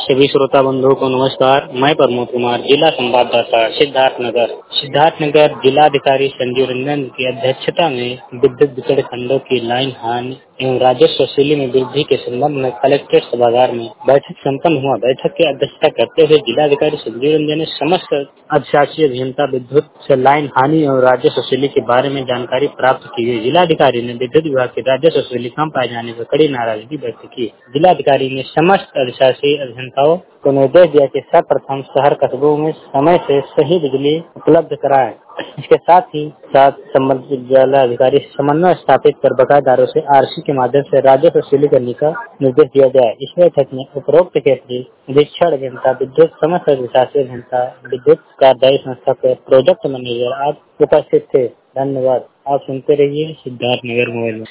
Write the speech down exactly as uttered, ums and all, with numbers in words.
सभी श्रोता बंधुओं को नमस्कार। मैं प्रमोद कुमार, जिला संवाददाता सिद्धार्थनगर। सिद्धार्थनगर जिलाधिकारी संजीव रंजन की अध्यक्षता में विद्युत वितरण खंडों की लाइन हानि एवं राजस्व वसूली में वृद्धि के संबंध में कलेक्ट्रेट सभागार में बैठक संपन्न हुआ। बैठक की अध्यक्षता करते हुए जिलाधिकारी संजीव रंजन ने समस्त अधिशासी अभियंता विद्युत से लाइन हानि एवं राजस्व वसूली के बारे में जानकारी प्राप्त की गई। जिलाधिकारी ने विद्युत विभाग के राजस्व वसूली कम पाए जाने पर कड़ी नाराजगी व्यक्त की। जिलाधिकारी ने समस्त अधिशासी अभियंताओं को निर्देश दिया कि सर्वप्रथम शहर कस्बों में समय से सही बिजली उपलब्ध कराएं। इसके साथ ही साथ संबंधित जिला अधिकारी समन्वय स्थापित कर बकायेदारों से आरसी के माध्यम से राजस्व वसूली करने का निर्देश दिया जाए। इस बैठक में उपरोक्त के अधीक्षण अभियंता विद्युत, समस्त अधिशासी अभियंता विद्युत, कार्यदायी संस्था के प्रोजेक्ट मैनेजर आदि उपस्थित थे। धन्यवाद। आप सुनते रहिए सिद्धार्थनगर मोबाइल में।